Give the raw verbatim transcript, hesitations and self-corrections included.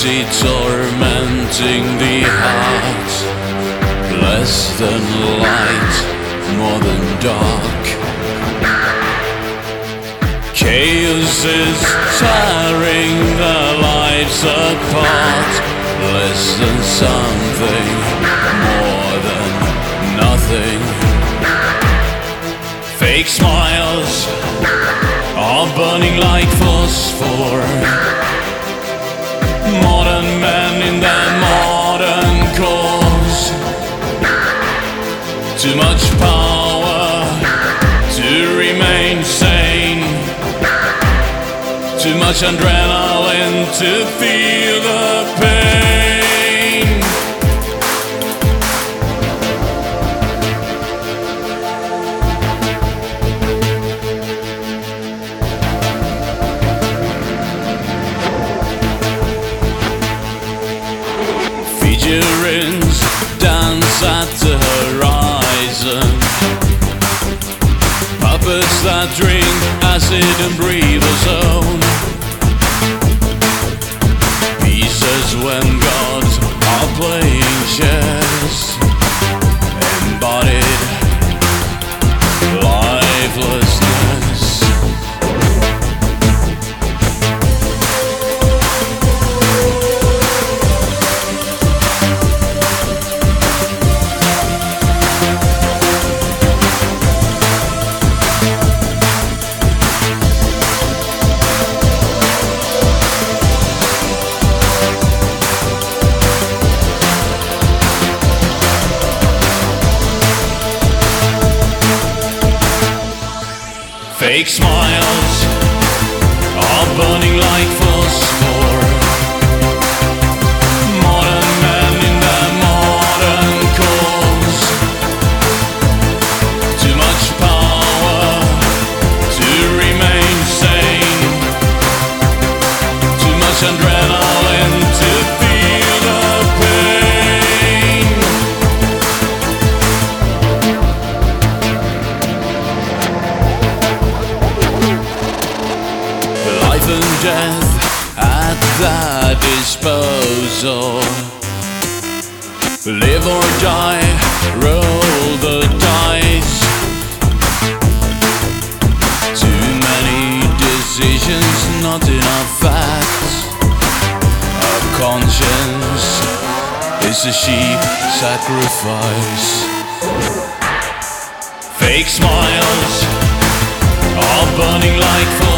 ecstasy tormenting the heart. Less than light, more than dark. Chaos is tearing their lives apart. Less than something, more than nothing. Fake smiles are burning like phosphor. Modern men in their modern cause. Too much power to remain sane. Too much adrenaline to feel the pain. Figurines dance at the horizon. Puppets that drink acid and breathe ozone. Pieces when gods are playing chess. Embodied lifelessness. Fake smiles are burning like phosphor. Modern men in their modern cause. Too much power to remain sane. Too much adrenaline to feel the pain. Life and death at their disposal. Live or die, roll the dice. Too many decisions, not enough facts. A conscience is a sheep sacrifice. Fake smiles are burning like fire.